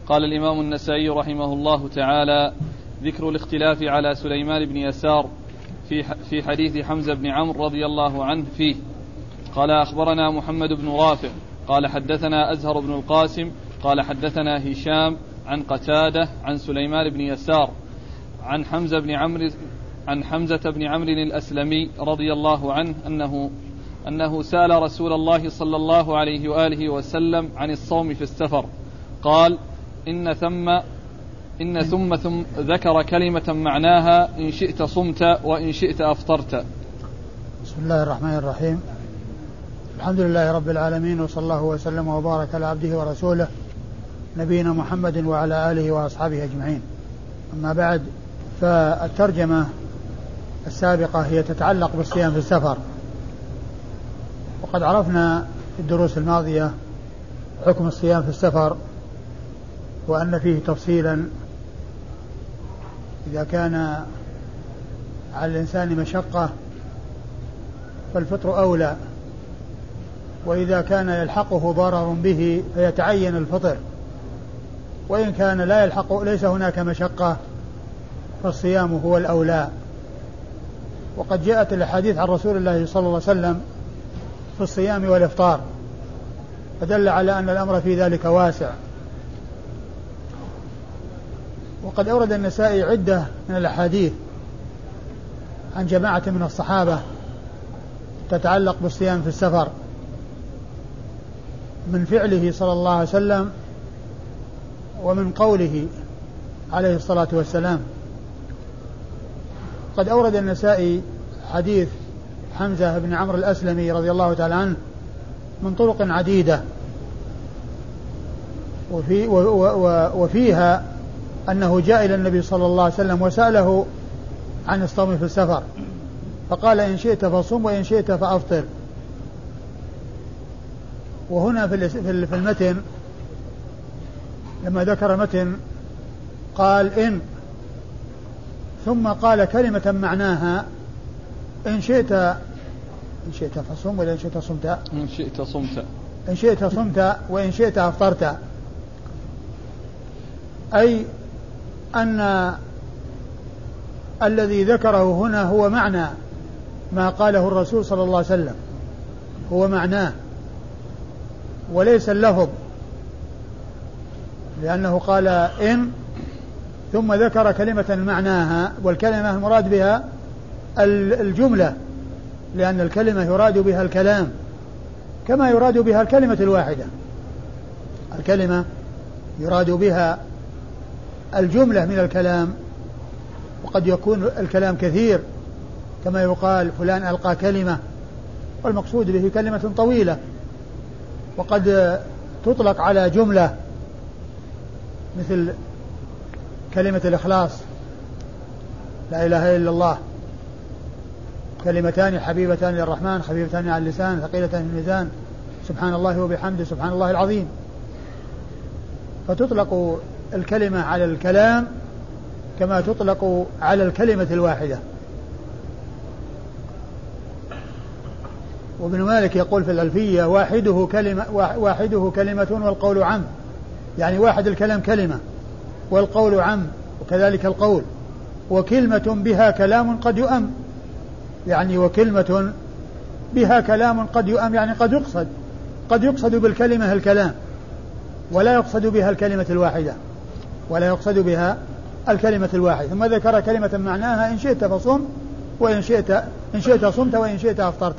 قال الإمام النسائي رحمه الله تعالى: ذكر الاختلاف على سليمان بن يسار في حديث حمزة بن عمرو رضي الله عنه فيه. قال: أخبرنا محمد بن رافع قال حدثنا أزهر بن القاسم قال حدثنا هشام عن قتادة عن سليمان بن يسار عن حمزة بن عمرو الأسلمي رضي الله عنه أنه سأل رسول الله صلى الله عليه وآله وسلم عن الصوم في السفر، قال: إن ثم ذكر كلمة معناها: إن شئت صمت وإن شئت أفطرت. بسم الله الرحمن الرحيم. الحمد لله رب العالمين، وصلى الله وسلم وبارك على عبده ورسوله نبينا محمد وعلى آله وأصحابه أجمعين. أما بعد، فالترجمة السابقة هي تتعلق بالصيام في السفر، وقد عرفنا في الدروس الماضية حكم الصيام في السفر، وأن فيه تفصيلا إذا كان على الإنسان مشقة فالفطر أولى، وإذا كان يلحقه ضرر به فيتعين الفطر، وإن كان لا يلحقه ليس هناك مشقة فالصيام هو الأولى. وقد جاءت الأحاديث عن رسول الله صلى الله عليه وسلم في الصيام والإفطار، فدل على أن الأمر في ذلك واسع. وقد أورد النسائي عدة من الأحاديث عن جماعة من الصحابة تتعلق بالصيام في السفر، من فعله صلى الله عليه وسلم ومن قوله عليه الصلاة والسلام. قد أورد النسائي حديث حمزة بن عمرو الأسلمي رضي الله تعالى عنه من طرق عديدة، وفيها أنه جاء إلى النبي صلى الله عليه وسلم وسأله عن الصوم في السفر، فقال: إن شئت فصم وإن شئت فأفطر. وهنا في المتن لما ذكر متن قال: إن، ثم قال كلمة معناها: إن شئت فصم وإن شئت صمت. إن شئت صمت وإن شئت أفطرت، أي أن الذي ذكره هنا هو معنى ما قاله الرسول صلى الله عليه وسلم، هو معناه وليس اللفظ، لأنه قال إن ثم ذكر كلمة معناها، والكلمة المراد بها الجملة، لأن الكلمة يراد بها الكلام كما يراد بها الكلمة الواحدة. الكلمة يراد بها الجملة من الكلام، وقد يكون الكلام كثير كما يقال فلان ألقى كلمة، والمقصود به كلمة طويلة، وقد تطلق على جملة مثل كلمة الإخلاص: لا إله إلا الله، كلمتان حبيبتان للرحمن خفيفتان على اللسان ثقيلتان في الميزان، سبحان الله وبحمده سبحان الله العظيم. فتطلق الكلمة على الكلام كما تطلق على الكلمة الواحدة. وابن مالك يقول في الألفية: واحده كلمة والقول عم، يعني واحد الكلام كلمة والقول عم، وكذلك القول. وكلمة بها كلام قد يؤم، يعني وكلمة بها كلام قد يؤم، يعني قد يقصد بالكلمة الكلام، ولا يقصد بها الكلمة الواحدة. ثم ذكر كلمة معناها: إن شئت فصم وإن شئت صمت وإن شئت أفطرت.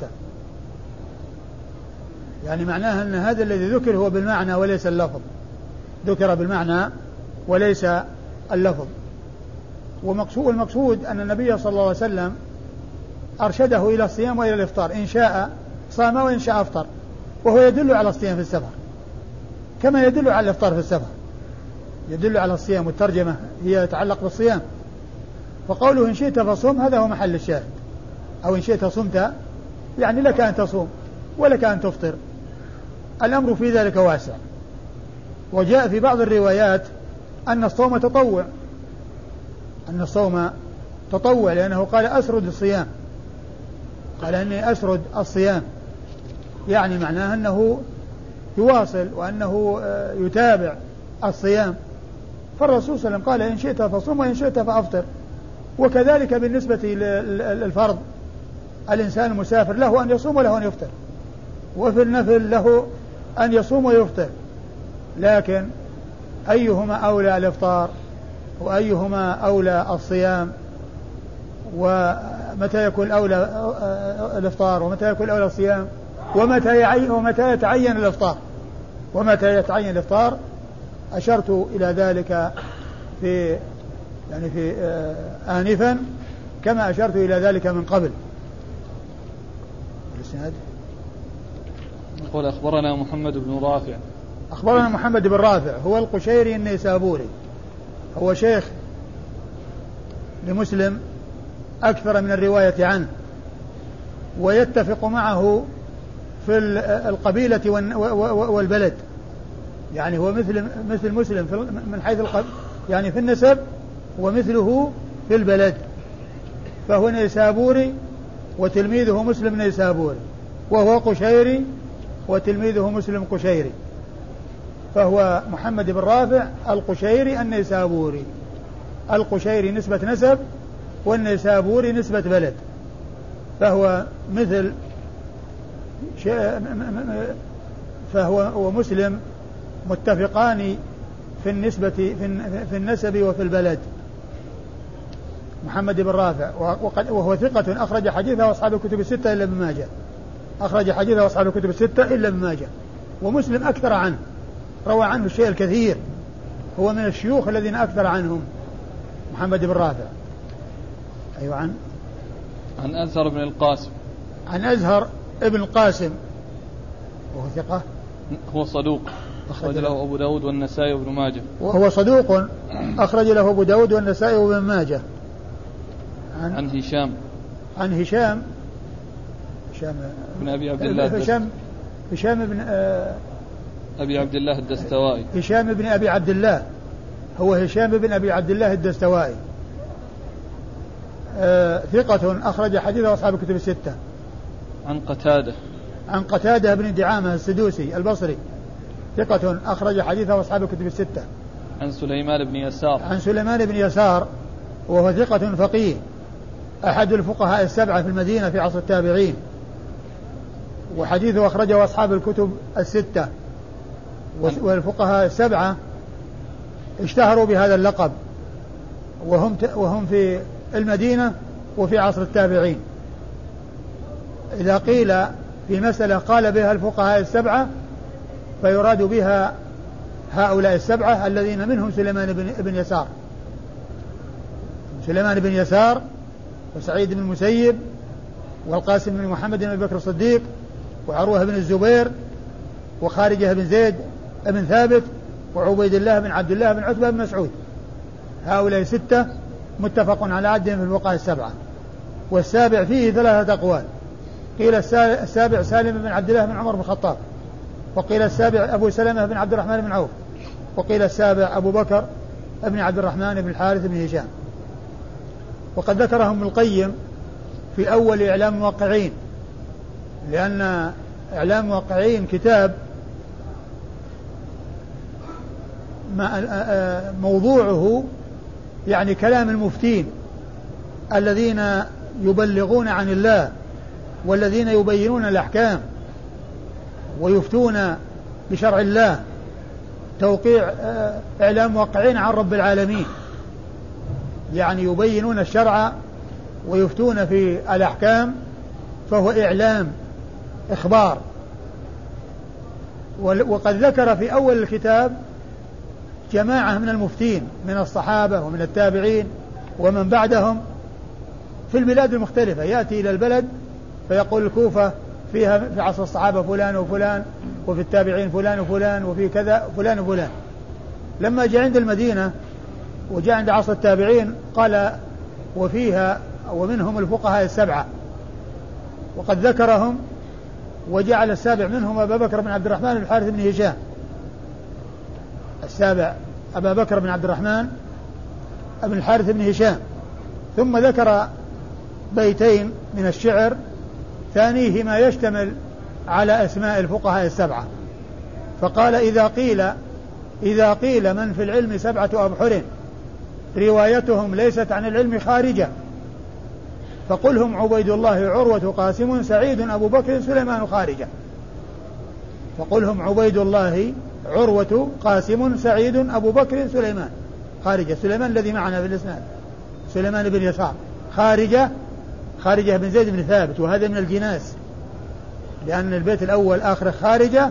يعني معناها أن هذا الذي ذكر هو بالمعنى وليس اللفظ، ذكر بالمعنى وليس اللفظ. والمقصود أن النبي صلى الله عليه وسلم أرشده إلى الصيام وإلى الإفطار، إن شاء صام وإن شاء أفطر، وهو يدل على الصيام في السفر كما يدل على الإفطار في السفر، يدل على الصيام، والترجمة هي تتعلق بالصيام. فقوله إن شئت فصوم هذا هو محل الشاهد، أو إن شئت صمت يعني لك أن تصوم ولك أن تفطر، الأمر في ذلك واسع. وجاء في بعض الروايات أن الصوم تطوع، لأنه قال أسرد الصيام، قال أني أسرد الصيام، يعني معناه أنه يواصل وأنه يتابع الصيام فالرسول صلى الله عليه وسلم قال إن شئت فصم وإن شئت فأفطر. وكذلك بالنسبة للفرض الإنسان المسافر له أن يصوم وله أن يفطر، وفي النفل له أن يصوم ويفطر، لكن أيهما أولى الإفطار وأيهما أولى الصيام، ومتى يكون أولى الإفطار ومتى يكون أولى الصيام، ومتى يتعين الإفطار ومتى يتعين الإفطار، أشرت إلى ذلك في آنفا كما أشرت إلى ذلك من قبل. قال أخبرنا محمد بن رافع. أخبرنا محمد بن رافع هو القشيري النيسابوري، هو شيخ لمسلم أكثر من الرواية عنه، ويتفق معه في القبيلة والبلد، يعني هو مثل مسلم من حيث يعني في النسب، ومثله في البلد، فهو نيسابوري وتلميذه مسلم نيسابوري، وهو قشيري وتلميذه مسلم قشيري، فهو محمد بن رافع القشيري النيسابوري. القشيري نسبة نسب والنيسابوري نسبة بلد، فهو مثل فهو ومسلم متفقان في النسبة في النسب وفي البلد. محمد بن رافع وهو ثقة أخرج حديثه أصحاب الكتب الستة إلا ابن ماجه، أخرج حديثه أصحاب الكتب الستة إلا ابن ماجه. ومسلم أكثر عنه، روى عنه الشيء الكثير، هو من الشيوخ الذين أكثر عنهم محمد بن رافع. أيوة. عن أزهر بن القاسم. عن أزهر ابن القاسم وهو ثقة، هو صدوق أخرج له أبو داود والنسائي وابن ماجه. وهو صدوق أخرج له أبو داود والنسائي وابن ماجه. عن هشام. عن هشام بن أبي عبد الله. هشام بن أبي عبد الله الدستوائي. هشام بن أبي عبد الله، هو هشام بن أبي عبد الله الدستوائي، ثقة أخرج حديثه أصحاب الكتب الستة. عن قتادة. عن قتادة بن دعامة السدوسي البصري، ثقة أخرج حديثه أصحاب الكتب الستة. عن سليمان بن يسار. عن سليمان بن يسار وهو ثقة فقيه، أحد الفقهاء السبعة في المدينة في عصر التابعين، وحديثه أخرجه أصحاب الكتب الستة، والفقهاء السبعة اشتهروا بهذا اللقب، وهم في المدينة وفي عصر التابعين. إذا قيل في مسألة قال بها الفقهاء السبعة فيراد بها هؤلاء السبعة الذين منهم سليمان بن يسار، سليمان بن يسار وسعيد بن المسيب والقاسم بن محمد بن أبي بكر الصديق وعروة بن الزبير وخارجة بن زيد بن ثابت وعبيد الله بن عبد الله بن عتبة بن مسعود. هؤلاء ستة متفق على عدهم في الفقهاء السبعة. والسابع فيه ثلاثة أقوال، قيل السابع سالم بن عبد الله بن عمر بن الخطاب، وقيل السابع أبو سلمة بن عبد الرحمن بن عوف، وقيل السابع أبو بكر بن عبد الرحمن بن الحارث بن هشام. وقد ذكرهم ابن القيم في أول إعلام الموقعين، لأن إعلام الموقعين كتاب موضوعه يعني كلام المفتين الذين يبلغون عن الله والذين يبينون الأحكام ويفتون بشرع الله، توقيع إعلام موقعين عن رب العالمين، يعني يبينون الشرع ويفتون في الأحكام، فهو إعلام إخبار. وقد ذكر في أول الكتاب جماعة من المفتين من الصحابة ومن التابعين ومن بعدهم في البلاد المختلفة، يأتي إلى البلد فيقول الكوفة فيها في عصر الصحابة فلان وفلان، وفي التابعين فلان وفلان، وفي كذا فلان وفلان. لما جاء عند المدينة وجاء عند عصر التابعين قال وفيها ومنهم الفقهاء السبعة، وقد ذكرهم وجعل السابع منهم أبا بكر بن عبد الرحمن بن الحارث بن هشام، السابع أبا بكر بن عبد الرحمن بن الحارث بن هشام. ثم ذكر بيتين من الشعر ثانيهما يشتمل على أسماء الفقهاء السبعة، فقال إذا قيل إذا قيل من في العلم 7 أبحر روايتهم ليست عن العلم خارجة فقل هم عبيد الله عروة قاسم سعيد أبو بكر سليمان خارجة. فقل هم عبيد الله عروة قاسم سعيد أبو بكر سليمان خارجة. سليمان الذي معنا في الإسناد سليمان بن يسار خارجة بن زيد بن ثابت، وهذا من الجناس لأن البيت الأول آخر خارجة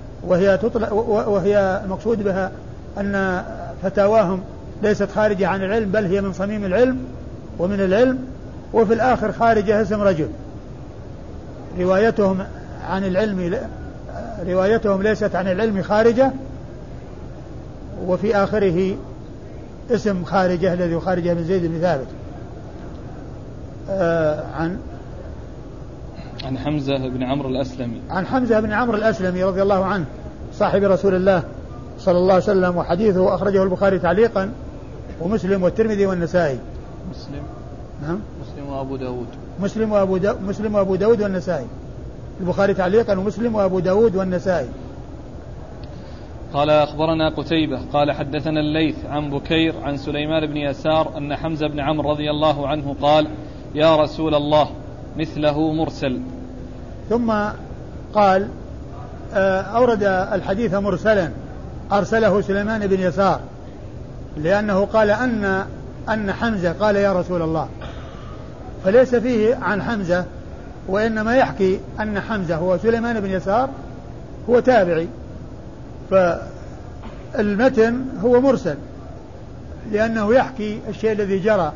وهي المقصود بها أن فتاواهم ليست خارجة عن العلم بل هي من صميم العلم ومن العلم. وفي الآخر خارجة اسم رجل روايتهم ليست عن العلم خارجة، وفي آخره اسم خارجة الذي خارجة بن زيد بن ثابت. عن حمزة بن عمرو الأسلمي عن حمزة بن عمرو الأسلمي رضي الله عنه صاحب رسول الله صلى الله عليه وسلم، وحديثه أخرجه البخاري تعليقا ومسلم والترمذي والنسائي. نعم مسلم وأبو داود والنسائي. البخاري تعليقا ومسلم وأبو داود والنسائي. قال أخبرنا قتيبة قال حدثنا الليث عن بكير عن سليمان بن يسار أن حمزة بن عمرو رضي الله عنه قال يا رسول الله مثله مرسل. ثم قال أورد الحديث مرسلا أرسله سليمان بن يسار لأنه قال أن حمزة قال يا رسول الله، فليس فيه عن حمزة، وإنما يحكي أن حمزة هو سليمان بن يسار هو تابعي، فالمتن هو مرسل لأنه يحكي الشيء الذي جرى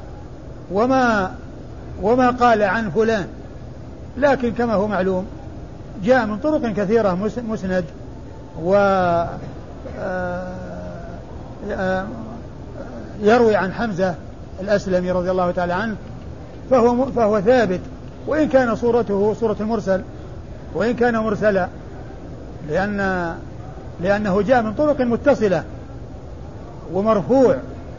وما قال عن فلان، لكن كما هو معلوم جاء من طرق كثيرة مسند يروي عن حمزة الأسلمي رضي الله تعالى عنه، فهو ثابت وإن كان صورته صورة المرسل وإن كان مرسلا، لأنه جاء من طرق متصلة ومرفوع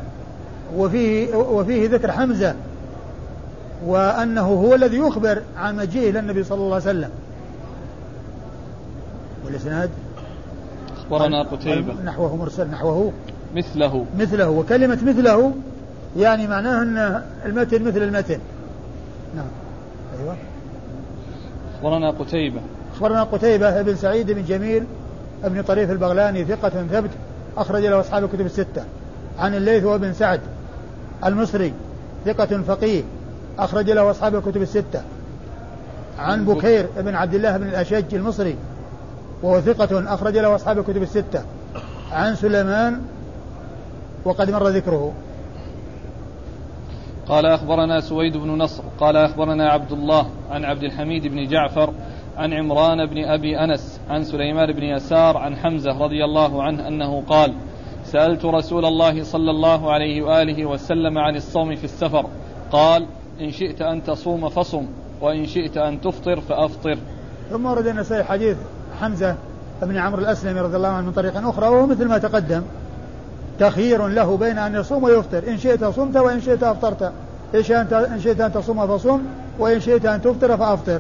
وفيه ذكر حمزة وأنه هو الذي يخبر عن مجيئه إلى النبي صلى الله عليه وسلم. والإسناد أخبرنا قتيبة نحوه مرسل نحوه مثله وكلمة مثله يعني معناه أن المتن مثل المتن. نعم. أيوة. أخبرنا قتيبة بن سعيد بن جميل ابن طريف البغلاني ثقة ثبت أخرج له أصحاب الكتب الستة. عن الليث وابن سعد المصري ثقة فقيه أخرج له أصحاب الكتب الستة. عن بكير بن عبد الله بن الأشج المصري وهو ثقة أخرج له أصحاب الكتب الستة. عن سليمان وقد مر ذكره. قال أخبرنا سويد بن نصر قال أخبرنا عبد الله عن عبد الحميد بن جعفر عن عمران بن أبي أنس عن سليمان بن يسار عن حمزة رضي الله عنه أنه قال سألت رسول الله صلى الله عليه وآله وسلم عن الصوم في السفر قال إن شئت أن تصوم فصم وإن شئت أن تفطر فأفطر. ثم ورد النسائي حديث حمزة بن عمرو الأسلمي رضي الله عنه من طريق أخرى وهو مثل ما تقدم تخيير له بين أن يصوم ويفطر، إن شئت صمت وإن شئت أفطرت، إن شئت أن تصوم فصم وإن شئت أن تفطر فأفطر.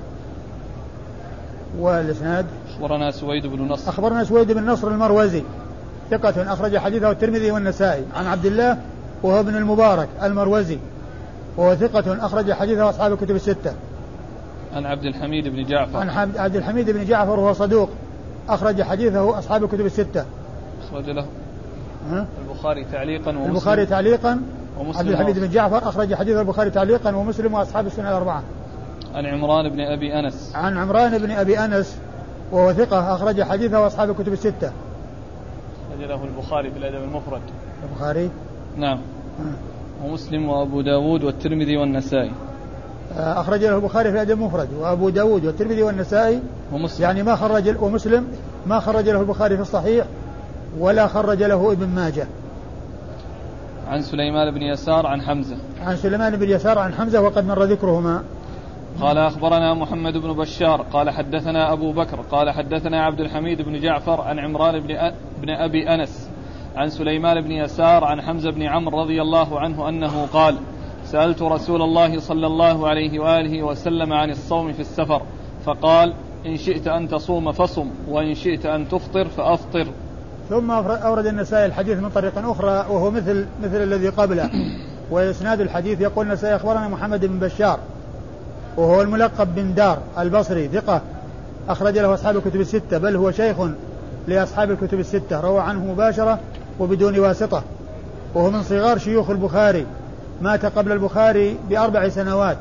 والإسناد أخبرنا سويد بن نصر المروزي ثقة أخرج حديثه الترمذي والنسائي. عن عبد الله وهو ابن المبارك المروزي وهو ثقة أخرج حديثه أصحاب الكتب الستة. عن عبد الحميد بن جعفر وهو صدوق أخرج حديثه أصحاب الكتب الستة. أخرج له البخاري تعليقا ومسلم. عبد الحميد بن جعفر أخرج حديث البخاري تعليقا ومسلم وأصحاب السنة الأربعة. عن عمران بن أبي أنس وهو ثقة أخرج حديثه أصحاب الكتب الستة. أخرج له البخاري في الأدب المفرد. البخاري نعم. ومسلم وأبو داود والترمذي والنسائي. أخرج له البخاري في الأدب المفرد وأبو داود والترمذي والنسائي ومسلم. يعني ومسلم ما خرج له البخاري في الصحيح ولا خرج له ابن ماجه. عن سليمان بن يسار عن حمزة وقد مر ذكرهما. قال أخبرنا محمد بن بشار قال حدثنا أبو بكر قال حدثنا عبد الحميد بن جعفر عن عمران بن أبي أنس عن سليمان بن يسار عن حمزة بن عمرو رضي الله عنه أنه قال سألت رسول الله صلى الله عليه وآله وسلم عن الصوم في السفر فقال إن شئت أن تصوم فصم وإن شئت أن تفطر فأفطر. ثم أورد النسائي الحديث من طريق أخرى وهو مثل الذي قبله. وإسناد الحديث يقول النسائي أخبرنا محمد بن بشار وهو الملقب بن دار البصري ثقة أخرج له أصحاب الكتب الستة، بل هو شيخ لأصحاب الكتب الستة، روى عنه مباشرة وبدون واسطة، وهو من صغار شيوخ البخاري، مات قبل البخاري ب4 سنوات،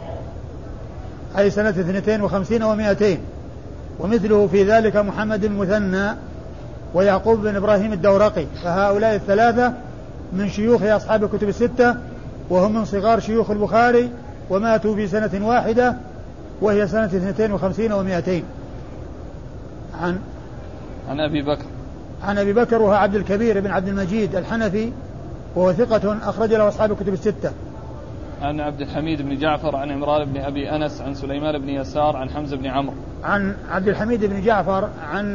أي سنة 52 و200. ومثله في ذلك محمد المثنى ويعقوب بن إبراهيم الدورقي، فهؤلاء الثلاثة من شيوخ أصحاب الكتب الستة، وهم من صغار شيوخ البخاري، وماتوا في سنة واحدة وهي سنة 52 و200. عن أبي بكر وهو عبد الكبير بن عبد المجيد الحنفي، وهو ثقة أخرج له أصحاب الكتب الستة. عن عبد الحميد بن جعفر عن عمران بن أبي أنس عن سليمان بن يسار عن حمزة بن عمرو. عن عبد الحميد بن جعفر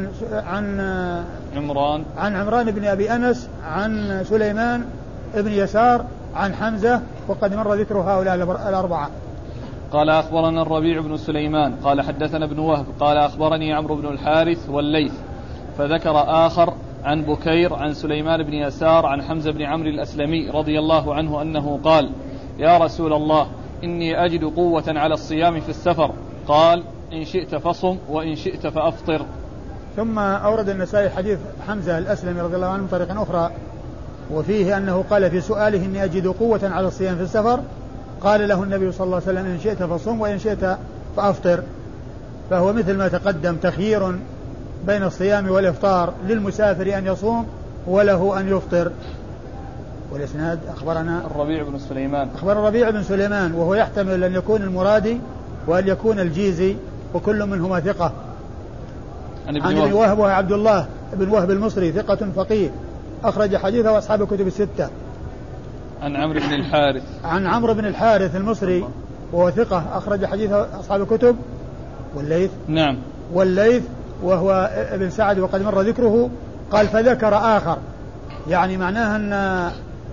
عن عمران بن أبي أنس عن سليمان بن يسار عن حمزة، وقد مر ذكر هؤلاء الأربعة. قال أخبرنا الربيع بن سليمان قال حدثنا ابن وهب قال أخبرني عمرو بن الحارث والليث، فذكر آخر عن بكير عن سليمان بن يسار عن حمزة بن عمرو الأسلمي رضي الله عنه أنه قال: يا رسول الله إني أجد قوة على الصيام في السفر. قال: إن شئت فصم وإن شئت فأفطر. ثم أورد النسائي حديث حمزة الأسلمي رضي الله عنه من طريق أخرى، وفيه أنه قال في سؤاله: إني أجد قوة على الصيام في السفر. قال له النبي صلى الله عليه وسلم: إن شئت فصم وإن شئت فأفطر. فهو مثل ما تقدم، تخيير بين الصيام والإفطار، للمسافر أن يصوم وله أن يفطر. والإسناد أخبرنا الربيع بن سليمان، أخبر الربيع بن سليمان وهو يحتمل أن يكون المرادي وأن يكون الجيزي، وكل منهما ثقة. عن ابن وهب وهو عبد الله بن وهب المصري ثقة فقيه أخرج حديثه أصحاب الكتب الستة. عن عمرو بن الحارث، عن عمرو بن الحارث المصري وهو ثقة أخرج حديثه أصحاب الكتب. والليث، نعم، والليث وهو ابن سعد وقد مر ذكره. قال: فذكر آخر، يعني معناها أن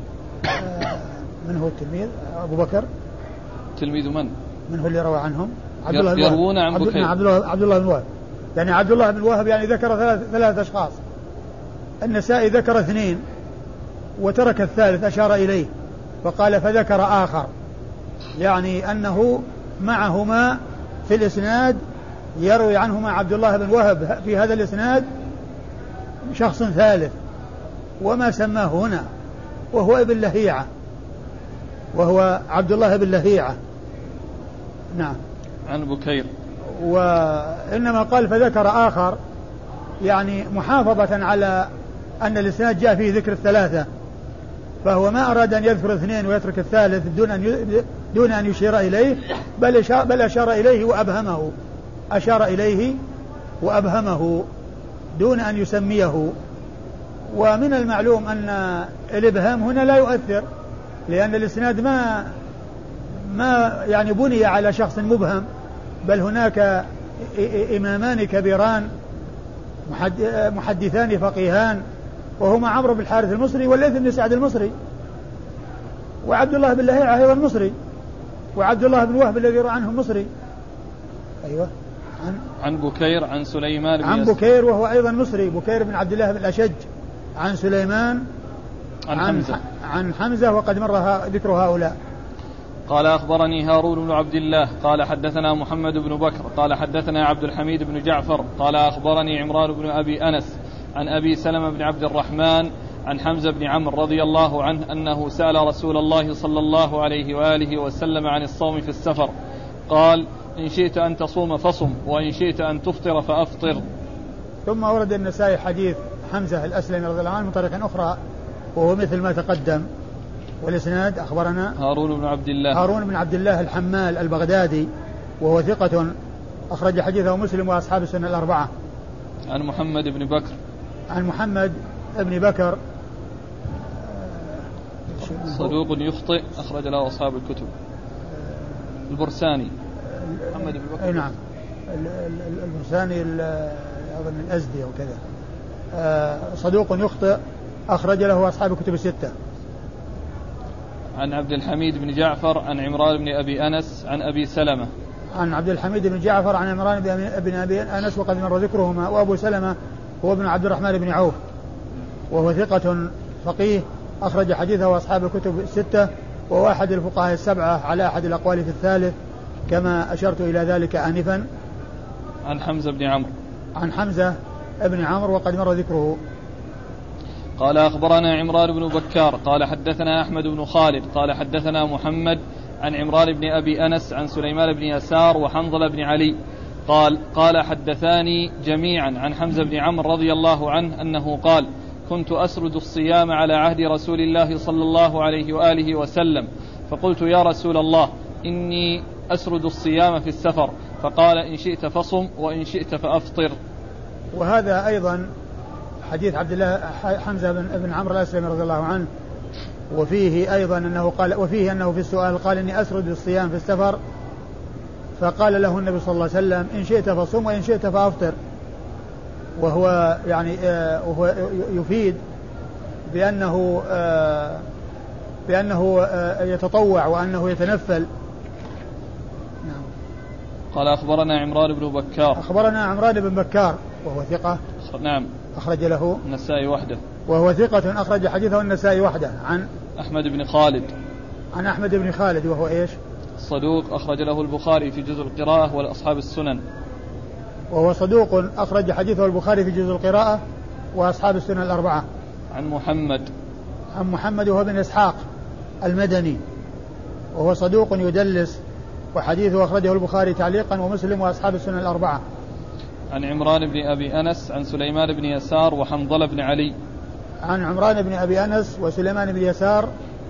من هو التلميذ؟ أبو بكر. تلميذ من هو اللي روى عنهم؟ يروون عن بكير. عبد الله بن وهب، يعني عبد الله بن وهب يعني ذكر 3 أشخاص. النسائي ذكر 2 وترك الثالث أشار إليه، فقال: فذكر آخر، يعني أنه معهما في الإسناد، يروي عنهما عبد الله بن وهب في هذا الإسناد شخص ثالث، وما سماه هنا، وهو ابن لهيعة، وهو عبد الله بن لهيعة. نعم. عن بكير. وإنما قال فذكر آخر، يعني محافظة على أن الإسناد جاء فيه ذكر الثلاثة، فهو ما أراد أن يذكر 2 ويترك الثالث دون أن يشير إليه، بل أشار إليه وأبهمه، أشار إليه وأبهمه دون أن يسميه. ومن المعلوم أن الإبهام هنا لا يؤثر، لأن الإسناد ما يعني بني على شخص مبهم، بل هناك إمامان كبيران محدثان فقيهان، وهما عمرو بن الحارث المصري والليث بن سعد المصري، وعبد الله بن لهيعة أيضا مصري، وعبد الله بن وهب الذي روى عنه مصري. أيوة. عن بكير عن سليمان بن عن بكير وهو أيضا مصري، بكير بن عبد الله بن الأشج، عن سليمان عن حمزة وقد مر ذكر هؤلاء. قال: أخبرني هارون بن عبد الله قال حدثنا محمد بن بكر قال حدثنا عبد الحميد بن جعفر قال أخبرني عمران بن أبي أنس عن أبي سلمة بن عبد الرحمن عن حمزة بن عمرو رضي الله عنه أنه سأل رسول الله صلى الله عليه وآله وسلم عن الصوم في السفر، قال: إن شئت أن تصوم فصم وإن شئت أن تفطر فأفطر. ثم ورد النسائي حديث حمزة الأسلمي رضي الله عنه من طريق أخرى وهو مثل ما تقدم. والإسناد أخبرنا هارون بن عبد الله الحمال البغدادي وهو ثقة أخرج حديثه مسلم وأصحاب السنة الأربعة. عن محمد بن بكر صدوق يخطئ أخرج له أصحاب الكتب. البرساني محمد بن بكر. نعم، البرساني أظن الأزدي أو كذا، صدوق يخطئ أخرج له أصحاب الكتب الستة. عن عبد الحميد بن جعفر عن عمران بن أبي أنس عن أبي سلمة. عن عبد الحميد بن جعفر عن عمران بن أبي أنس وقد مر ذكرهما. وأبو سلمة هو ابن عبد الرحمن بن عوف وهو ثقة فقيه أخرج حديثه أصحاب الكتب الستة، وهو أحد الفقهاء السبعة على أحد الأقوال في الثالث كما أشرت إلى ذلك آنفا. عن حمزة بن عمرو. عن حمزة بن عمرو وقد مر ذكره. قال أخبرنا عمران بن بكار قال حدثنا أحمد بن خالد قال حدثنا محمد عن عمران بن أبي أنس عن سليمان بن يسار وحنظل بن علي قال حدثاني جميعا عن حمزة بن عمرو رضي الله عنه أنه قال كنت أسرد الصيام على عهد رسول الله صلى الله عليه وآله وسلم، فقلت يا رسول الله إني أسرد الصيام في السفر، فقال إن شئت فصم وإن شئت فأفطر. وهذا أيضا حديث عبد الله حمزة بن عمرو الأسلمي رضي الله عنه، وفيه أيضا أنه قال، وفيه أنه في السؤال قال إني أسرد الصيام في السفر، فقال له النبي صلى الله عليه وسلم إن شئت فصم وإن شئت فأفطر، وهو يعني وهو يفيد بأنه يتطوع وأنه يتنفل. نعم. قال أخبرنا عمران بن بكار. أخبرنا عمران بن بكار وهو ثقة. نعم. أخرج له النسائي وحده. وهو ثقة أخرج حديثه النسائي وحده. عن أحمد بن خالد. عن أحمد بن خالد وهو إيش؟ صدوق أخرج له البخاري في جزء القراءة والأصحاب السنن. وهو صدوق أخرج حديثه البخاري في جزء القراءة وأصحاب السنن الأربعة. عن محمد وهو بن إسحاق المدني، وهو صدوق يدلس، وحديثه أخرجه البخاري تعليقا ومسلم وأصحاب السنن الأربعة. عن عمران بن أبي أنس عن سليمان بن يسار وحنظل بن علي. عن عمران بن أبي أنس وسليمان بن يسار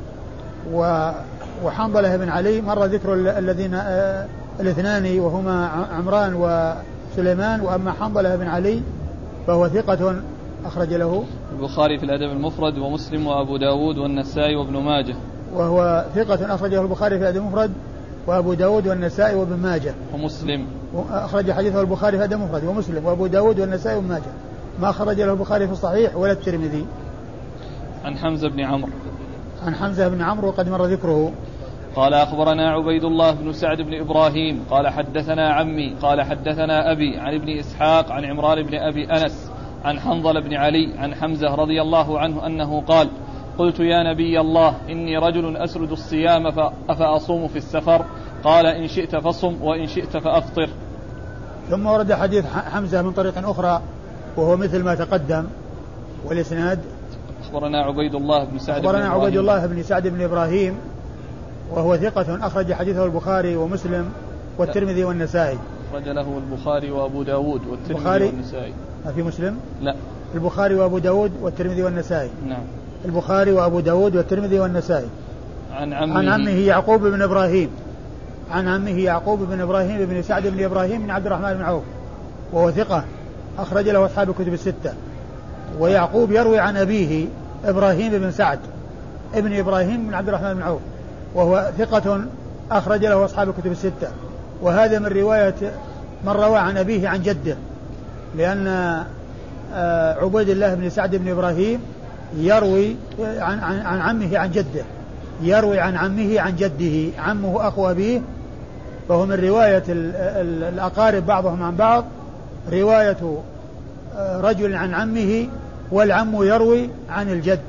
وحنظلة بن علي مر ذكر الذين الاثنان وهما عمران وسليمان، وأما حنظلة بن علي فهو ثقة أخرج له البخاري في الأدب المفرد ومسلم وأبو داود والنسائي وابن ماجه. وهو ثقة أخرجه البخاري في الأدب المفرد وأبو داود والنسائي وابن ماجه. ومسلم أخرج حديثه البخاري في الأدب المفرد ومسلم وأبو داود والنسائي وابن ماجه، ما أخرج له البخاري في الصحيح ولا الترمذي. عن حمزة بن عمرو. عن حمزة بن عمرو وقد مر ذكره. قال أخبرنا عبيد الله بن سعد بن إبراهيم قال حدثنا عمي قال حدثنا أبي عن ابن إسحاق عن عمران بن أبي أنس عن حنظل بن علي عن حمزة رضي الله عنه أنه قال قلت يا نبي الله إني رجل أسرد الصيام أفأصوم في السفر؟ قال إن شئت فصم وإن شئت فأفطر. ثم ورد حديث حمزة من طريق أخرى وهو مثل ما تقدم، والإسناد أخبرنا عبيد الله بن سعد أخبرنا عبيد الله بن سعد بن إبراهيم وهو ثقة أخرج حديثه البخاري ومسلم والترمذي والنسائي. أخرج له البخاري وأبو داود والترمذي والنسائي. ما في مسلم؟ لا. البخاري وأبو داود والترمذي والنسائي. نعم. البخاري وأبو داود والترمذي والنسائي. عن عمه يعقوب بن إبراهيم. عن عمه يعقوب بن إبراهيم بن سعد بن إبراهيم بن عبد الرحمن بن عوف وهو ثقة أخرج له أصحاب الكتب الستة. ويعقوب يروي عن أبيه إبراهيم بن سعد ابن إبراهيم بن عبد الرحمن بن عوف وهو ثقة أخرج له أصحاب الكتب الستة. وهذا من رواية من روى عن أبيه عن جده، لأن عبيد الله بن سعد بن إبراهيم يروي عن عمه عن جده، يروي عن عمه عن جده، عمه أخو أبيه، فهو من رواية الأقارب بعضهم عن بعض، رواية رجل عن عمه والعم يروي عن الجد.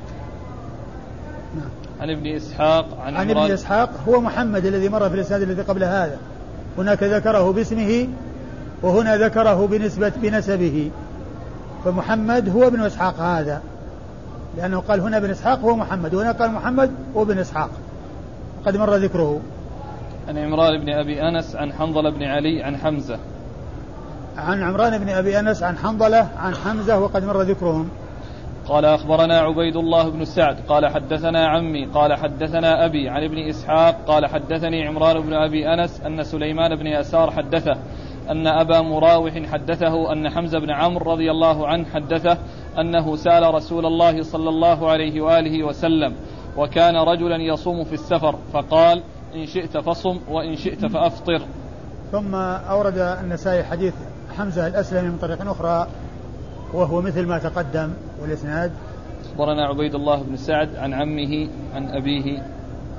عن ابن إسحاق عن ابن إسحاق هو محمد الذي مر في الإسناد الذي قبل هذا، هناك ذكره باسمه وهنا ذكره بنسبه، فمحمد هو ابن إسحاق هذا، لأنه قال هنا ابن إسحاق هو محمد وهنا قال محمد هو ابن إسحاق قد مر ذكره. عن عمران بن أبي أنس عن حنظلة بن علي عن حمزة. عن عمران بن أبي أنس عن حنظلة عن حمزة وقد مر ذكرهم. قال أخبرنا عبيد الله بن سعد قال حدثنا عمي قال حدثنا أبي عن ابن إسحاق قال حدثني عمران بن أبي أنس أن سليمان بن يسار حدثه أن أبا مراوح حدثه أن حمزة بن عمرو رضي الله عنه حدثه أنه سأل رسول الله صلى الله عليه وآله وسلم وكان رجلا يصوم في السفر فقال إن شئت فصم وإن شئت فأفطر. ثم أورد النسائي حديث حمزة الأسلمي من طريق أخرى وهو مثل ما تقدم، والإسناد أخبرنا عبيد الله بن سعد عن عمه عن أبيه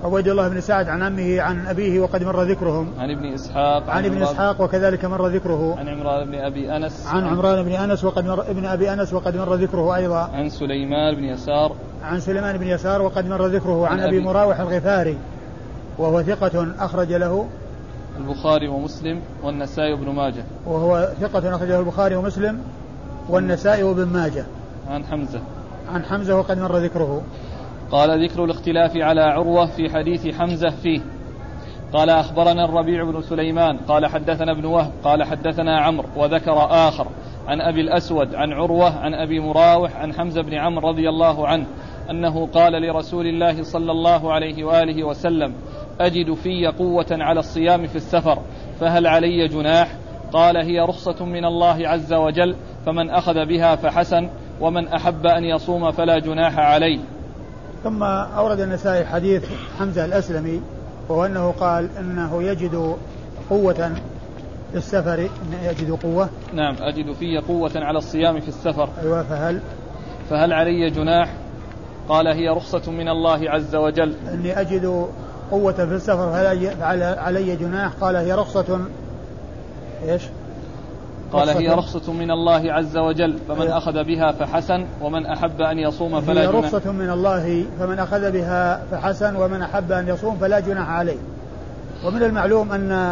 عبيد الله بن سعد عن عمه عن أبيه وقد مر ذكرهم. عن ابن إسحاق. عن ابن إسحاق وكذلك مر ذكره. عن عمران بن أبي أنس. عن عمران بن أنس وقد مر ابن أبي أنس وقد مر ذكره أيضا. عن سليمان بن يسار. عن سليمان بن يسار وقد مر ذكره. عن أبي مراوح الغفاري وهو ثقة أخرج له البخاري ومسلم والنسائي وابن ماجه. وهو ثقة أخرج له البخاري ومسلم والنسائي وابن ماجه. عن حمزة. عن حمزة وقد مر ذكره. قال ذكر الاختلاف على عروة في حديث حمزة فيه. قال أخبرنا الربيع بن سليمان قال حدثنا ابن وهب قال حدثنا عمرو وذكر آخر عن أبي الأسود عن عروة عن أبي مراوح عن حمزة بن عمرو رضي الله عنه أنه قال لرسول الله صلى الله عليه وآله وسلم أجد في قوة على الصيام في السفر فهل علي جناح؟ قال هي رخصة من الله عز وجل فمن أخذ بها فحسن ومن أحب أن يصوم فلا جناح عليه. ثم أورد النسائي حديث حمزة الأسلمي وهو أنه قال أنه يجد قوة في السفر. يجد قوة. نعم أجد في قوة على الصيام في السفر. أيوة فهل علي جناح؟ قال هي رخصة من الله عز وجل. أني أجد قوة في السفر فهل علي جناح؟ قال هي رخصة. إيش؟ قال هي رخصة من الله عز وجل فمن أخذ بها فحسن ومن أحب أن يصوم فلا جناح. هي رخصة من الله فمن أخذ بها فحسن ومن أحب أن يصوم فلا جناح عليه. ومن المعلوم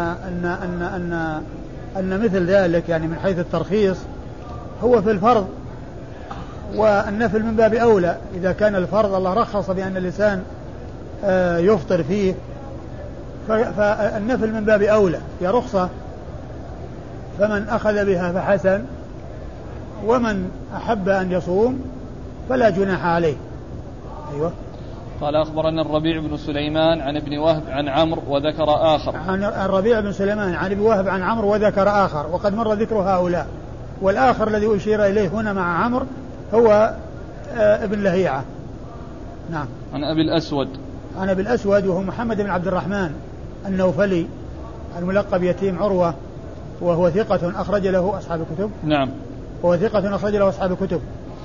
أن مثل ذلك يعني من حيث الترخيص هو في الفرض والنفل من باب أولى. إذا كان الفرض الله رخص بأن الإنسان يفطر فيه فالنفل من باب أولى هي رخصة فمن أخذ بها فحسن ومن أحب أن يصوم فلا جناح عليه. أيوة. قال أخبرنا الربيع بن سليمان عن ابن وهب عن عمرو وذكر آخر. عن الربيع بن سليمان عن ابن وهب عن عمرو وذكر آخر وقد مر ذكر هؤلاء. والآخر الذي أشير إليه هنا مع عمرو هو ابن لهيعة. نعم. عن أبي الأسود. عن أبي الأسود وهو محمد بن عبد الرحمن النوفلي الملقب يتيم عروة وهو ثقة أخرج له أصحاب الكتب. نعم. وهو ثقة أخرج له أصحاب الكتب.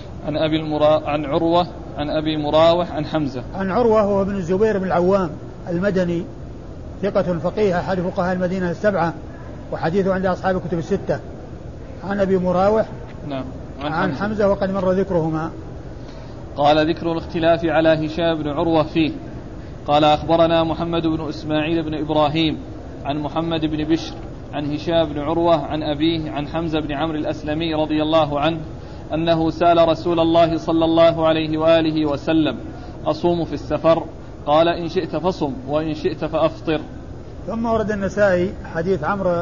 عن عروة عن أبي مراوح عن حمزة. عن عروة هو ابن الزبير بن العوام المدني ثقة فقيه أحد فقهاء المدينة السبعة وحديثه عند أصحاب الكتب الستة. عن أبي مراوح. نعم. عن حمزة وقد مر ذكرهما. قال ذكر الاختلاف على هشام بن عروة فيه. قال أخبرنا محمد بن إسماعيل بن إبراهيم عن محمد بن بشر عن هشام بن عروة عن أبيه عن حمزة بن عمرو الأسلمي رضي الله عنه أنه سأل رسول الله صلى الله عليه وآله وسلم أصوم في السفر؟ قال إن شئت فصم وإن شئت فأفطر. ثم ورد النسائي حديث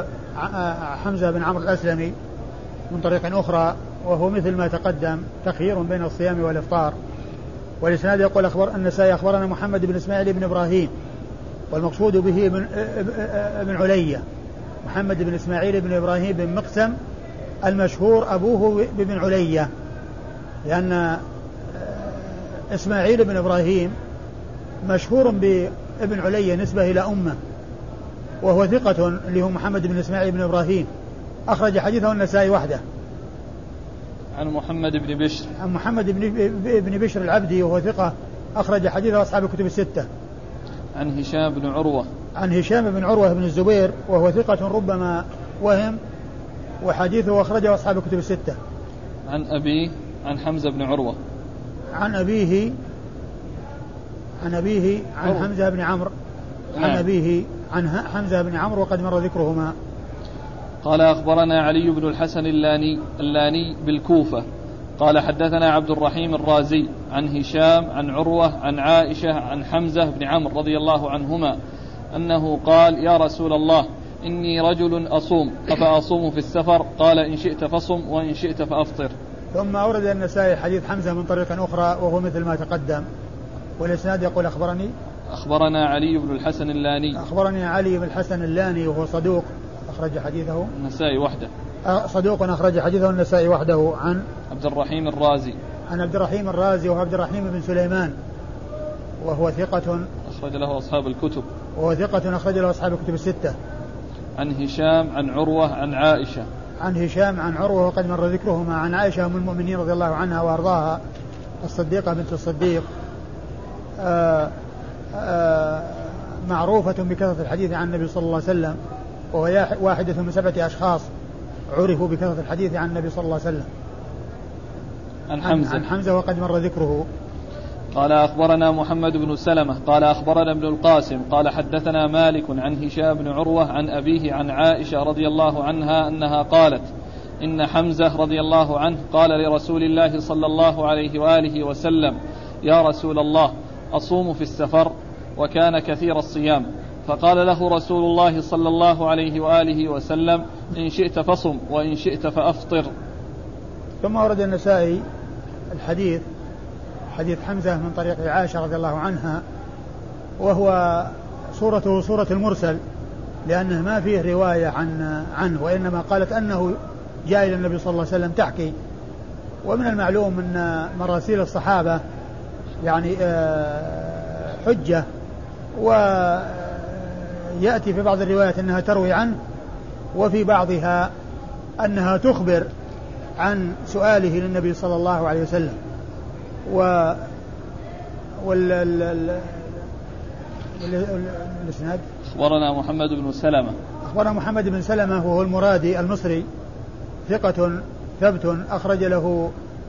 حمزة بن عمرو الأسلمي من طريق أخرى وهو مثل ما تقدم تخيير بين الصيام والإفطار. والإسناد يقول النسائي أخبرنا محمد بن إسماعيل بن إبراهيم والمقصود به ابن علية. محمد بن إسماعيل بن إبراهيم بن مقسم المشهور أبوه بابن علية لأن إسماعيل بن إبراهيم مشهور بابن علية نسبة إلى أمه وهو ثقة اللي هو محمد بن إسماعيل بن إبراهيم أخرج حديثه النسائي وحده. عن محمد بن بشر. عن محمد بن بشر العبدي وهو ثقة أخرج حديثه أصحاب الكتب الستة. عن هشام بن عروة. عن هشام بن عروة بن الزبير وهو ثقة ربما وهم وحديثه أخرجه أصحاب الكتب الستة. عن أبيه عن حمزة بن عروة. عن أبيه عن حمزة بن عمرو. عن أبيه عن حمزة بن عمرو وقد مر ذكرهما. قال أخبرنا علي بن الحسن اللاني بالكوفة قال حدثنا عبد الرحيم الرازي عن هشام عن عروة عن عائشة عن حمزة بن عمرو رضي الله عنهما أنه قال يا رسول الله إني رجل أصوم أفأصوم في السفر؟ قال إن شئت فصم وإن شئت فأفطر. ثم أورد النسائي حديث حمزة من طريق أخرى وهو مثل ما تقدم. والإسناد يقول أخبرنا علي بن الحسن اللاني. أخبرني علي بن الحسن اللاني وهو صدوق أخرج حديثه النسائي وحده. صدوق أخرج حديثه النسائي وحده. عن عبد الرحيم الرازي. عن عبد الرحيم الرازي وهو عبد الرحيم بن سليمان وهو ثقة أخرج له أصحاب الكتب. وهو ثقة أخرج له أصحاب الكتب الستة. عن هشام عن عروة عن عائشة. عن هشام عن عروة وقد مر ذكرهما. عن عائشة أم المؤمنين رضي الله عنها وأرضاها الصديقة بنت الصديق معروفة بكثرة الحديث عن النبي صلى الله عليه وسلم، وهو واحدة من 7 أشخاص عرفوا بكثرة الحديث عن النبي صلى الله عليه وسلم. عن حمزة وقد مر ذكره. قال أخبرنا محمد بن سلمة قال أخبرنا ابن القاسم قال حدثنا مالك عن هشام بن عروة عن أبيه عن عائشة رضي الله عنها أنها قالت إن حمزة رضي الله عنه قال لرسول الله صلى الله عليه وآله وسلم يا رسول الله أصوم في السفر، وكان كثير الصيام، فقال له رسول الله صلى الله عليه وآله وسلم إن شئت فصم وإن شئت فأفطر. ثم ورد النسائي حديث حمزة من طريق عائشة رضي الله عنها، وهو صورته صورة المرسل، لأنه ما فيه رواية عنه، وإنما قالت أنه جاء إلى النبي صلى الله عليه وسلم تحكي. ومن المعلوم أن مراسيل الصحابة يعني حجة، ويأتي في بعض الروايات أنها تروي عنه، وفي بعضها أنها تخبر عن سؤاله للنبي صلى الله عليه وسلم. والإسناد أخبرنا محمد بن سلمة وهو المرادي المصري، ثقة ثبت أخرج له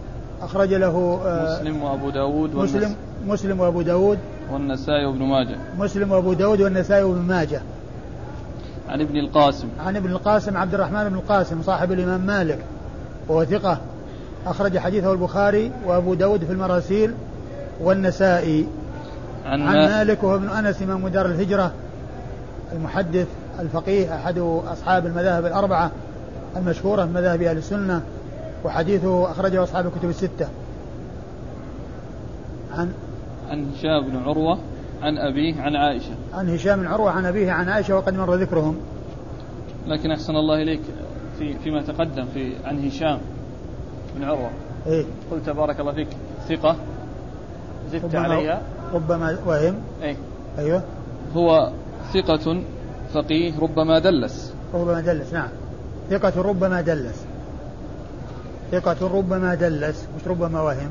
مسلم وأبو داود والنسائي وابن ماجه. مسلم وأبو داود والنسائي وابن ماجه. عن ابن القاسم عبد الرحمن بن القاسم صاحب الإمام مالك، وهو ثقة أخرج حديثه البخاري وأبو داود في المراسيل والنسائي. عن مالك وهو ابن أنس إمام دار الهجرة المحدث الفقيه، أحد أصحاب المذاهب الأربعة المشهورة من مذاهب أهل السنة، وحديثه أخرجه أصحاب الكتب الستة. عن هشام بن عروة عن أبيه عن عائشة. عن هشام بن عروة عن أبيه عن عائشة وقد مر ذكرهم. لكن أحسن الله إليك فيما تقدم عن هشام بن عروة قلت بارك الله فيك ثقة، زدت عليها ربما وهم. أيوه هو ثقة فقيه ربما دلس. نعم، ثقة ربما دلس مش ربما وهم.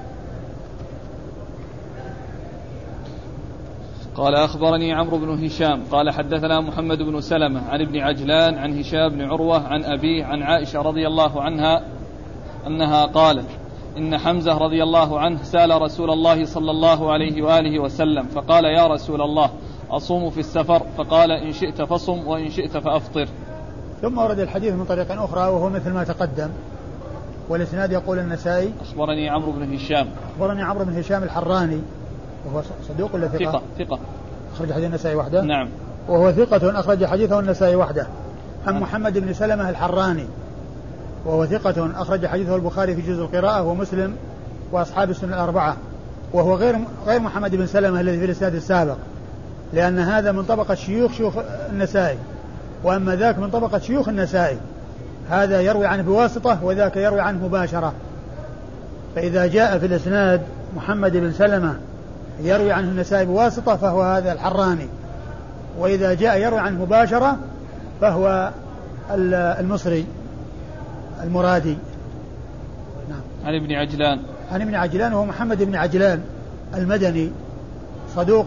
قال أخبرني عمرو بن هشام قال حدثنا محمد بن سلمة عن ابن عجلان عن هشام بن عروة عن أبيه عن عائشة رضي الله عنها أنها قالت إن حمزة رضي الله عنه سأل رسول الله صلى الله عليه وآله وسلم فقال يا رسول الله أصوم في السفر، فقال إن شئت فصم وإن شئت فأفطر. ثم ورد الحديث من طريق أخرى وهو مثل ما تقدم، والإسناد يقول النسائي أخبرني عمرو بن هشام الحراني، وهو صدوق ولا ثقة؟ ثقة أخرج حديث النسائي وحده. نعم، وهو ثقة أخرج حديثه النسائي وحده. عن محمد بن سلمة الحراني، وهو ثقة أخرج حديثه البخاري في جزء القراءة ومسلم وأصحاب السنة الأربعة، وهو غير محمد بن سلمة الذي في الإسناد السابق، لأن هذا من طبقة شيوخ النسائي، وأما ذاك من طبقة شيوخ النسائي، هذا يروي عنه بواسطة وذاك يروي عنه مباشرة. فإذا جاء في الإسناد محمد بن سلمة يروي عنه النسائي بواسطة فهو هذا الحراني، وإذا جاء يروي عنه مباشرة فهو المصري المرادي. نعم. عن ابن عجلان وهو محمد بن عجلان المدني، صدوق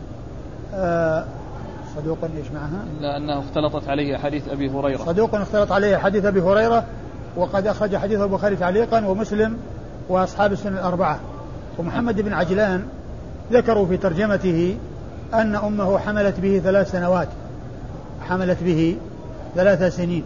ايش معها؟ لأنه اختلطت عليه حديث أبي هريرة. صدوق اختلط عليه حديث أبي هريرة، وقد أخرج حديث البخاري تعليقا ومسلم وأصحاب السنة الأربعة. ومحمد بن عجلان ذكروا في ترجمته أن أمه حملت به 3 سنوات، حملت به 3 سنين.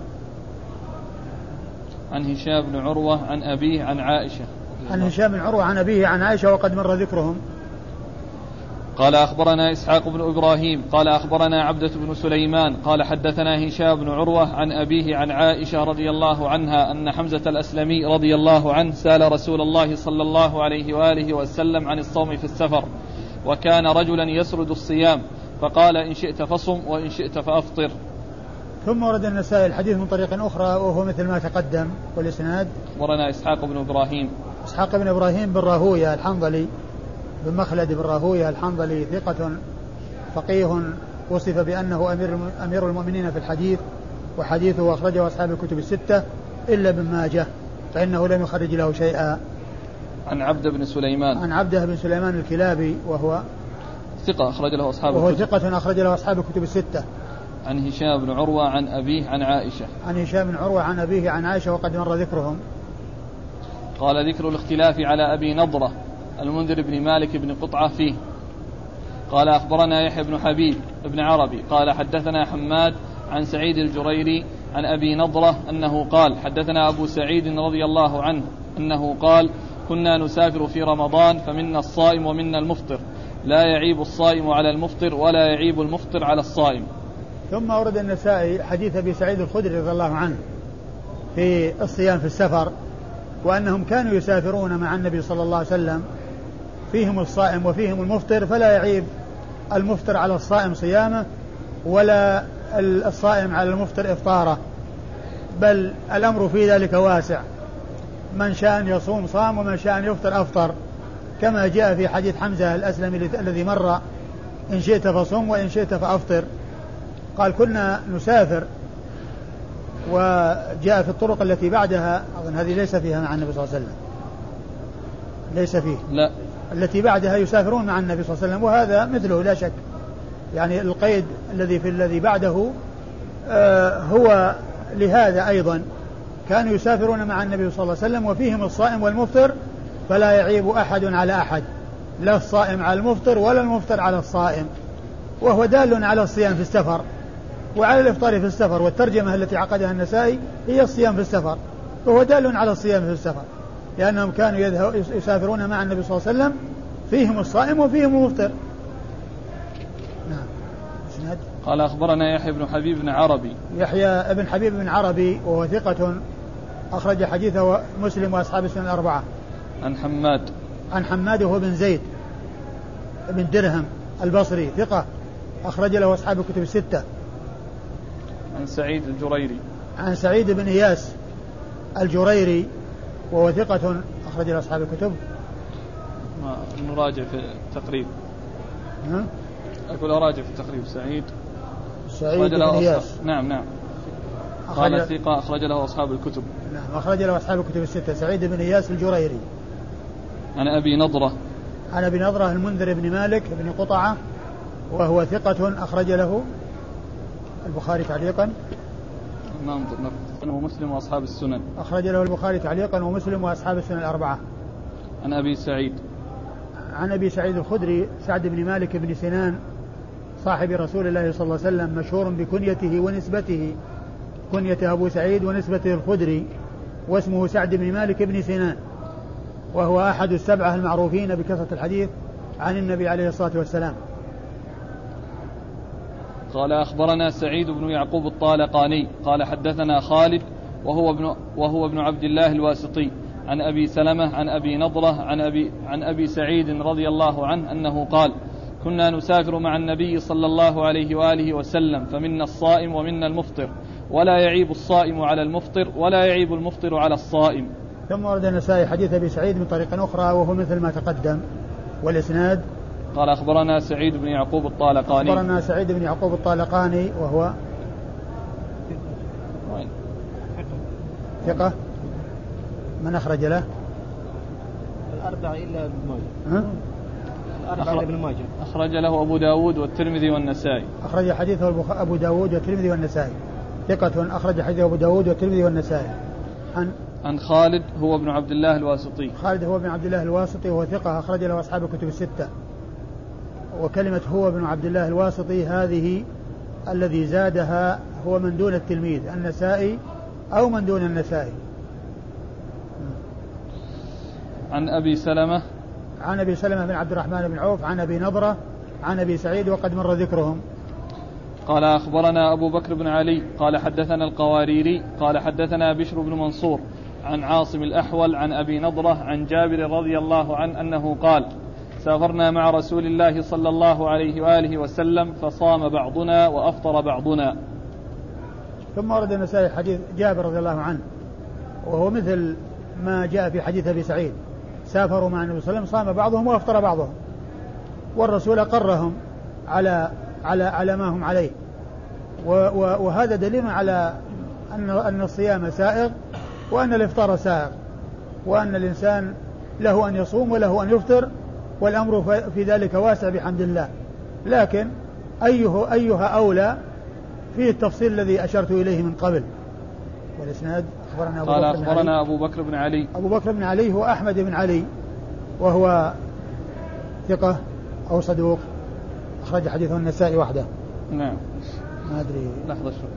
عن هشام بن عروة عن أبيه عن عائشة. عن هشام بن عروة عن أبيه عن عائشة وقد مر ذكرهم. قال أخبرنا إسحاق بن إبراهيم قال أخبرنا عبدة بن سليمان قال حدثنا هشام بن عروة عن أبيه عن عائشة رضي الله عنها أن حمزة الأسلمي رضي الله عنه سأل رسول الله صلى الله عليه وآله وسلم عن الصوم في السفر، وكان رجلا يسرد الصيام، فقال إن شئت فصم وإن شئت فأفطر. ثم ورد النسائي الحديث من طريق أخرى وهو مثل ما تقدم، والإسناد أخبرنا إسحاق بن إبراهيم بن راهوية الحنظلي، بن مخلد بن راهوية الحنظلي، ثقة فقيه وصف بأنه أمير المؤمنين في الحديث، وحديثه أخرجه أصحاب الكتب الستة إلا ابن ماجه فإنه لم يخرج له شيئا. عن عبده بن سليمان الكلابي، وهو ثقة أخرج له أصحاب وهو الكتب. ثقة أخرج له أصحاب الكتب الستة. عن هشام بن عروة عن أبيه عن عائشة. عن هشام بن عروة عن أبيه عن عائشة وقد مر ذكرهم. قال ذكر الاختلاف على أبي نضرة المنذر بن مالك بن قطعة فيه. قال أخبرنا يحيى بن حبيب بن عربي قال حدثنا حماد عن سعيد الجريري عن أبي نضرة أنه قال حدثنا أبو سعيد رضي الله عنه أنه قال كنا نسافر في رمضان فمنا الصائم ومنا المفطر لا يعيب الصائم على المفطر ولا يعيب المفطر على الصائم. ثم أورد النسائي حديث أبي سعيد الخدري رضي الله عنه في الصيام في السفر وأنهم كانوا يسافرون مع النبي صلى الله عليه وسلم فيهم الصائم وفيهم المفطر فلا يعيب المفطر على الصائم صيامه ولا الصائم على المفطر إفطاره، بل الأمر في ذلك واسع، من شاء أن يصوم صام ومن شاء أن يفطر أفطر، كما جاء في حديث حمزة الأسلمي الذي مر إن شئت فصم وإن شئت فأفطر. قال كنا نسافر، وجاء في الطرق التي بعدها أظن هذه ليس فيها مع النبي صلى الله عليه وسلم، ليس فيه لا، التي بعدها يسافرون مع النبي صلى الله عليه وسلم، وهذا مثله لا شك، يعني القيد الذي في الذي بعده هو لهذا أيضا كانوا يسافرون مع النبي صلى الله عليه وسلم وفيهم الصائم والمفطر فلا يعيب أحد على أحد، لا الصائم على المفطر ولا المفطر على الصائم، وهو دال على الصيام في السفر وعلى الإفطار في السفر، والترجمة التي عقدها النسائي هي الصيام في السفر، وهو دال على الصيام في السفر لأنهم كانوا يسافرون مع النبي صلى الله عليه وسلم فيهم الصائم وفيهم المفطر. نعم. قال أخبرنا يحيى بن حبيب بن عربي. يحيى بن حبيب بن عربي وهو ثقة أخرج حديثه مسلم وأصحاب السنن الأربعة. عن حماد وهو بن زيد بن درهم البصري ثقة أخرج له أصحاب الكتب الستة. عن سعيد الجريري. عن سعيد بن إياس الجريري وهو ثقة أخرج له أصحاب الكتب. نراجع في التقريب. أقول أراجع في التقريب. سعيد بن إياس. نعم. قال ثقة أخرج له أصحاب الكتب. نعم أخرج له أصحاب الكتب الستة. سعيد بن إياس الجريري. عن أبي نضرة. عن أبي نضرة المنذر بن مالك بن قطعة وهو ثقة أخرج له البخاري تعليقا. ومسلم وأصحاب السنن. أخرج له البخاري تعليقا ومسلم وأصحاب السنن الأربعة. عن أبي سعيد. عن أبي سعيد الخدري سعد بن مالك بن سنان صاحب رسول الله صلى الله عليه وسلم مشهور بكنيته ونسبته، كنيته أبو سعيد ونسبته الخدري، واسمه سعد بن مالك بن سنان، وهو أحد السبعة المعروفين بكثرة الحديث عن النبي عليه الصلاة والسلام. قال أخبرنا سعيد بن يعقوب الطالقاني قال حدثنا خالد وهو ابن عبد الله الواسطي عن أبي سلمة عن أبي نضرة عن أبي سعيد رضي الله عنه أنه قال كنا نسافر مع النبي صلى الله عليه وآله وسلم فمنا الصائم ومنا المفطر ولا يعيب الصائم على المفطر ولا يعيب المفطر على الصائم. ثم ورد النسائي حديث أبي سعيد من طريق أخرى وهو مثل ما تقدم، والإسناد قال أخبرنا سعيد بن يعقوب الطالقاني. أخبرنا سعيد بن يعقوب الطالقاني وهو ثقة. من أخرج له؟ الأربعة إلا ابن ماجه. الأربعة إلا ابن ماجه. أخرج له أبو داود والترمذي والنسائي. أخرج حديثه أبو داود والترمذي والنسائي. ثقة أخرج حديثه أبو داود والترمذي والنسائي. عن خالد هو ابن عبد الله الواسطي. خالد هو ابن عبد الله الواسطي وهو ثقة أخرج له أصحاب الكتب الستة. وكلمة هو ابن عبد الله الواسطي هذه الذي زادها هو من دون التلميذ النسائي أو من دون النسائي. عن أبي سلمة. عن أبي سلمة بن عبد الرحمن بن عوف عن أبي نضرة عن أبي سعيد وقد مر ذكرهم. قال أخبرنا أبو بكر بن علي قال حدثنا القواريري قال حدثنا بشر بن منصور عن عاصم الأحول عن أبي نضرة عن جابر رضي الله عنه أنه قال سافرنا مع رسول الله صلى الله عليه وآله وسلم فصام بعضنا وأفطر بعضنا. ثم ورد النسائي حديث جابر رضي الله عنه وهو مثل ما جاء في حديث أبي سعيد، سافروا مع النبي صلى الله عليه وسلم صام بعضهم وأفطر بعضهم، والرسول أقرهم على ما هم عليه، وهذا دليل على أن الصيام سائغ وأن الإفطار سائغ، وأن الإنسان له أن يصوم وله أن يفطر، والأمر في ذلك واسع بحمد الله، لكن أيها أولى فيه التفصيل الذي أشرت إليه من قبل. والإسناد أخبرنا أبو بكر بن علي. أبو بكر بن علي هو أحمد بن علي وهو ثقة أو صدوق أخرج حديثه النسائي وحده. نعم. ما أدري. لحظة شوي.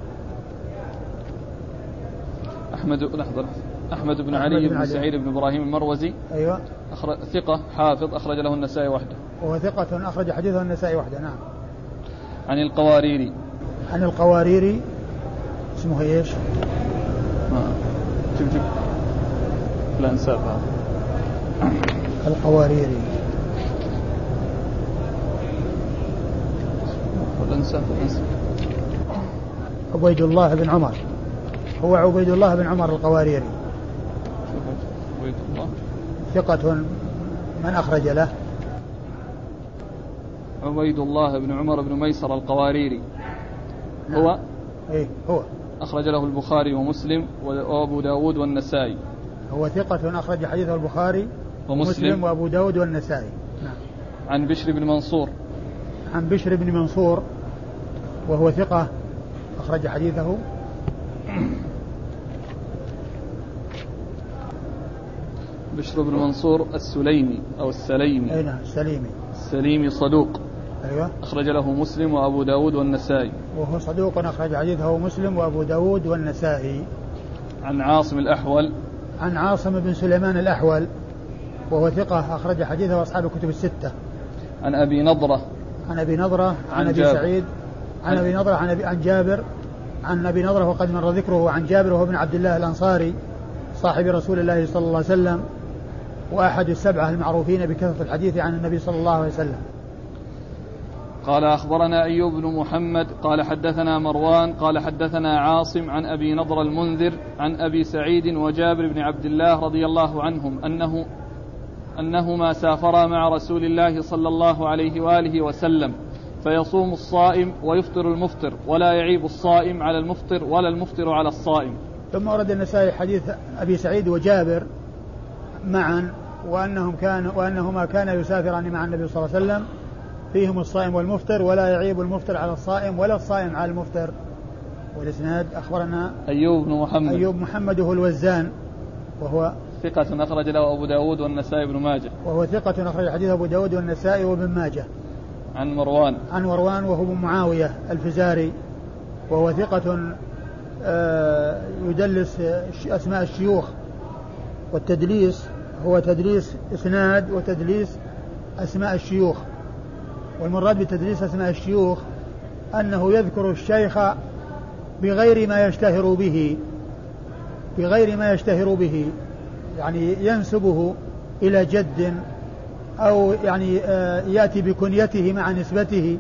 أحمد بن علي بن سعيد بن إبراهيم المروزي. أيوة. ثقة حافظ أخرج له النسائي وحده. وهو ثقة أخرج حديثه النسائي وحده. نعم. عن القواريري. عن القواريري اسمه ايش؟ شوف الأنساب هذا. القواريري. الأنساب. عبيد الله بن عمر. هو عبيد الله بن عمر القواريري. عبيد الله. ثقة من أخرج له؟ عبيد الله بن عمر بن ميسر القواريري. هو إيه هو أخرج له البخاري ومسلم وأبو داود والنسائي. هو ثقة أخرج حديثه البخاري ومسلم وأبو داود والنسائي. نعم. عن بشر بن منصور. عن بشر بن منصور وهو ثقة أخرج حديثه بشر بن منصور السليمي أو السليمي. أي نعم السليمي صدوق. أيوة. أخرج له مسلم وأبو داود والنسائي. وهو صدوق أخرج حديثه مسلم وأبو داود والنسائي. عن عاصم الأحول. عن عاصم بن سليمان الأحول وهو ثقة أخرج حديثه أصحاب الكتب الستة. عن أبي نضرة. عن أبي نضرة عن أبي سعيد. عن أبي نضرة عن جابر. عن أبي نضرة وقد مر ذكره. عن جابر وهو ابن عبد الله الأنصاري صاحب رسول الله صلى الله عليه وسلم وأحد السبعة المعروفين بكثرة الحديث عن النبي صلى الله عليه وسلم. قال أخبرنا أيوب بن محمد قال حدثنا مروان قال حدثنا عاصم عن أبي نضر المنذر عن أبي سعيد وجابر بن عبد الله رضي الله عنهم أنهما سافرا مع رسول الله صلى الله عليه وآله وسلم فيصوم الصائم ويفطر المفطر ولا يعيب الصائم على المفطر ولا المفطر على الصائم. ثم ورد النسائي حديث أبي سعيد وجابر معا وأنهما كانا يسافران مع النبي صلى الله عليه وسلم فيهم الصائم والمفطر ولا يعيب المفطر على الصائم ولا الصائم على المفطر. والإسناد أخبرنا أيوب محمد هو الوزان وهو ثقة أخرج له أبو داود والنسائي بن ماجه. وهو ثقة أخرج حديث أبو داود والنسائي وابن ماجه. عن مروان وهو ابن معاوية الفزاري وهو ثقة يدلس أسماء الشيوخ والتدليس هو تدليس إسناد وتدليس أسماء الشيوخ. والمراد بتدليس أسماء الشيوخ أنه يذكر الشيخ بغير ما يشتهر به يعني ينسبه إلى جد أو يعني يأتي بكنيته مع نسبته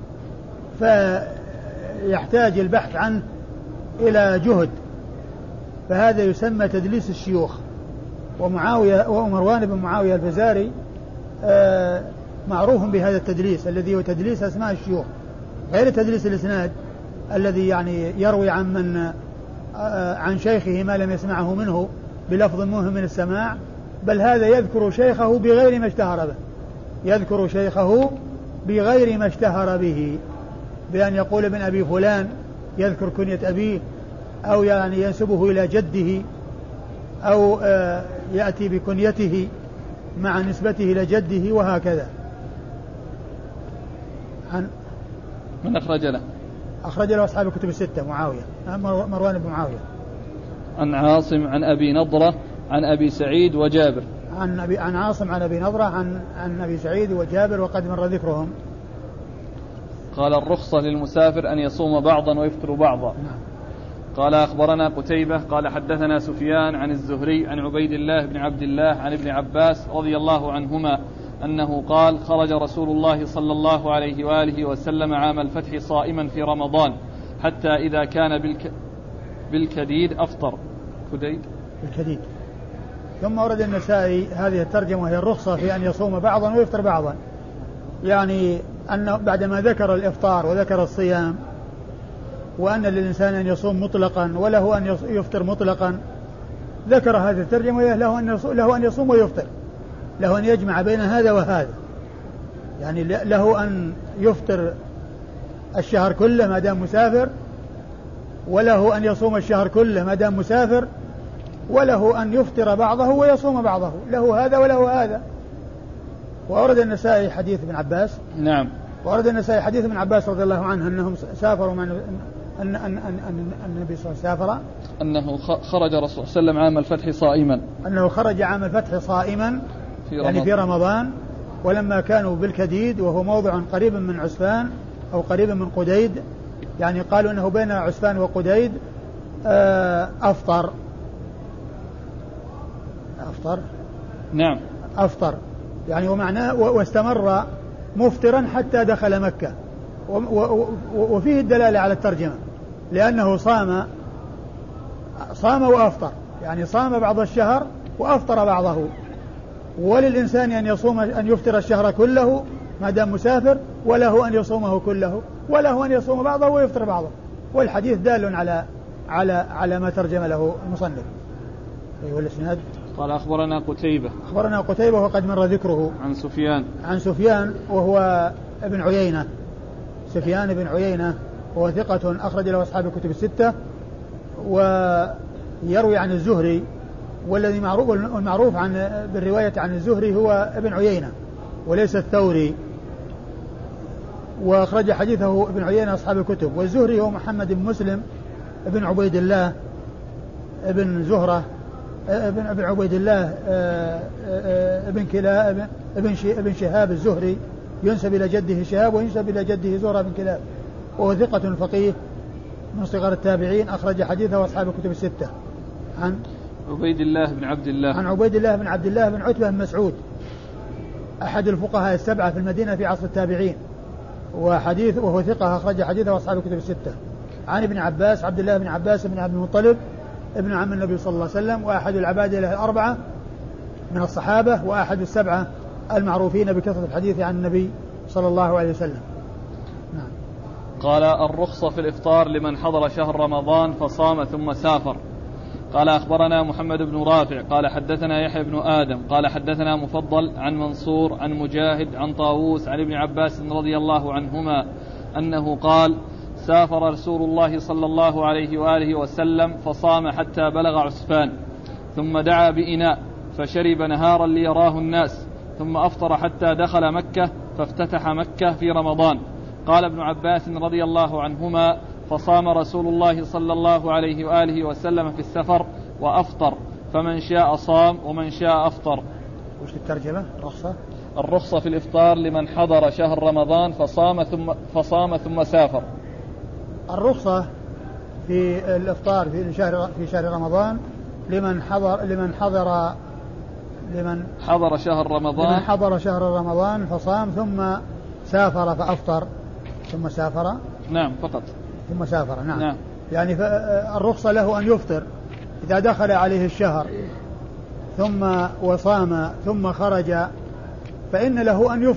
فيحتاج البحث عنه إلى جهد فهذا يسمى تدليس الشيوخ. ومروان بن معاوية الفزاري معروف بهذا التدليس الذي هو تدليس أسماء الشيوخ غير تدليس الإسناد الذي يعني يروي عن شيخه ما لم يسمعه منه بلفظ موهم من السماع بل هذا يذكر شيخه بغير ما اشتهر به بأن يقول ابن أبي فلان يذكر كنية أبيه أو يعني ينسبه إلى جده أو يأتي بكنيته مع نسبته إلى جده وهكذا. من أخرج له أصحاب الكتب الستة مروان بن معاوية. عن عاصم عن أبي نضرة عن أبي سعيد وجابر. عن عاصم عن أبي نضرة عن أبي سعيد وجابر وقد مر ذكرهم. قال الرخصة للمسافر أن يصوم بعضا ويفطر بعضا. نعم. قال أخبرنا قتيبة قال حدثنا سفيان عن الزهري عن عبيد الله بن عبد الله عن ابن عباس رضي الله عنهما أنه قال خرج رسول الله صلى الله عليه وآله وسلم عام الفتح صائما في رمضان حتى إذا كان بالكديد أفطر. بالكديد. ثم ورد النسائي هذه الترجمة وهي الرخصة في أن يصوم بعضا ويفطر بعضا يعني أنه بعدما ذكر الإفطار وذكر الصيام وأن للإنسان أن يصوم مطلقا وله أن يفطر مطلقا ذكر هذه الترجمة له أن يصوم ويفطر له أن يجمع بين هذا وهذا يعني له أن يفطر الشهر كله ما دام مسافر، وله أن يصوم الشهر كله ما دام مسافر، وله أن يفطر بعضه ويصوم بعضه، له هذا وله هذا. وأورد النسائي حديث ابن عباس. نعم. وأورد النسائي حديث ابن عباس رضي الله عنه أنهم سافروا أن النبي صلى الله عليه وسلم سافر، أنه خرج رسول الله صلى الله عليه وسلم عام الفتح صائما، أنه خرج عام الفتح صائما يعني في رمضان، ولما كانوا بالكديد وهو موضع قريب من عسفان أو قريب من قديد، يعني قالوا أنه بين عسفان وقديد، أفطر. نعم أفطر يعني ومعناه واستمر مفطرا حتى دخل مكة. وفيه الدلالة على الترجمة، لأنه صام وأفطر، يعني صام بعض الشهر وأفطر بعضه. وللإنسان أن يفطر الشهر كله ما دام مسافر، وله أن يصومه كله، وله أن يصوم بعضه ويفطر بعضه. والحديث دال على ما ترجم له المصنف. أيها الإسناد. قال أخبرنا قتيبة وقد مر ذكره. عن سفيان وهو ابن عيينة. سفيان بن عيينة وهو ثقة أخرج له أصحاب الكتب الستة، ويروي عن الزهري، والذي المعروف بالرواية عن الزهري هو ابن عيينة وليس الثوري، وأخرج حديثه ابن عيينة أصحاب الكتب. والزهري هو محمد بن مسلم ابن عبيد الله ابن زهرة ابن عبيد الله ابن كلاب ابن شهاب الزهري، ينسب إلى جده شهاب وينسب إلى جده زهرة بن كلاب، وهو ثقة فقيه من صغار التابعين، أخرج حديثه أصحاب الكتب الستة. عن عبيد الله بن عبد الله بن عتبة بن مسعود، أحد الفقهاء السبعة في المدينة في عصر التابعين، وهو ثقة أخرج حديثه أصحاب الكتب الستة. عن ابن عباس عبد الله بن عباس بن عبد المطلب ابن عم النبي صلى الله عليه وسلم، وأحد العباد له الأربعة من الصحابة، وأحد السبعة المعروفين بكثرة الحديث عن النبي صلى الله عليه وسلم. نعم. قال الرخصة في الإفطار لمن حضر شهر رمضان فصام ثم سافر. قال أخبرنا محمد بن رافع قال حدثنا يحيى بن آدم قال حدثنا مفضل عن منصور عن مجاهد عن طاووس عن ابن عباس رضي الله عنهما أنه قال سافر رسول الله صلى الله عليه وآله وسلم فصام حتى بلغ عسفان، ثم دعا بإناء فشرب نهارا ليراه الناس، ثم أفطر حتى دخل مكة فافتتح مكة في رمضان. قال ابن عباس رضي الله عنهما فصام رسول الله صلى الله عليه وآله وسلم في السفر وأفطر، فمن شاء صام ومن شاء أفطر. وش الترجمة؟ الرخصة في الإفطار لمن حضر شهر رمضان فصام ثم سافر. الرخصة في الإفطار في شهر رمضان لمن حضر شهر رمضان فصام ثم سافر فأفطر ثم سافر. نعم فقط. ثم سافر. نعم. يعني الرخصة له أن يفطر إذا دخل عليه الشهر ثم وصام ثم خرج، فإن له أن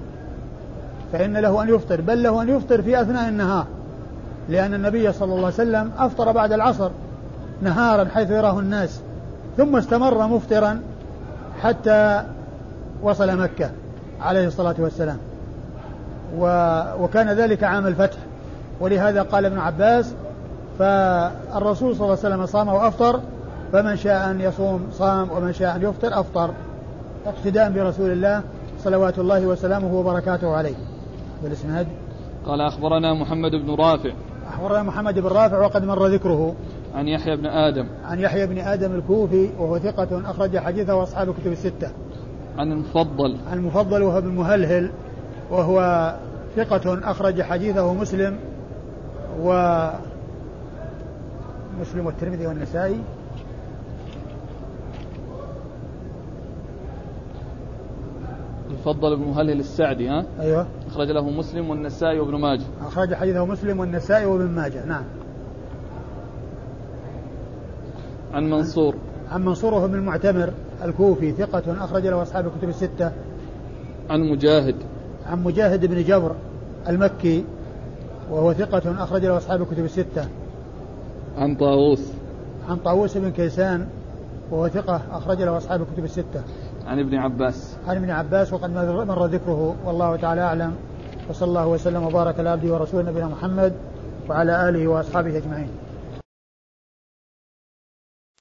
يفطر، بل له أن يفطر في أثناء النهار، لأن النبي صلى الله عليه وسلم أفطر بعد العصر نهارا حيث يراه الناس، ثم استمر مفطرا حتى وصل مكة عليه الصلاة والسلام، وكان ذلك عام الفتح. ولهذا قال ابن عباس فالرسول صلى الله عليه وسلم صام وأفطر، فمن شاء أن يصوم صام ومن شاء أن يفطر أفطر، اقتداء برسول الله صلوات الله وسلامه وبركاته عليه. بالإسناد. قال أخبرنا محمد بن رافع وقد مر ذكره. عن يحيى بن آدم الكوفي وهو ثقة أخرج حديثه وأصحاب الكتب الستة. عن المفضل وهو بن مهلهل وهو ثقة أخرج حديثه مسلم والترمذي والنسائي. الفضل بن مهلهل السعدي. أيوة. أخرج له مسلم والنسائي وابن ماجه. أخرج حديثه مسلم والنسائي وابن ماجه. نعم. عن منصور وهو بن المعتمر الكوفي ثقة أخرج له أصحاب الكتب الستة. عن مجاهد بن جبر المكي وهو ثقة أخرج له أصحاب الكتب الستة. عن طاووس بن كيسان وهو ثقة أخرج له أصحاب الكتب الستة. عن ابن عباس. عن ابن عباس وقد مر ذكره والله تعالى أعلم. وصلى الله وسلم وبارك على عبده ورسوله نبينا محمد وعلى آله وأصحابه أجمعين.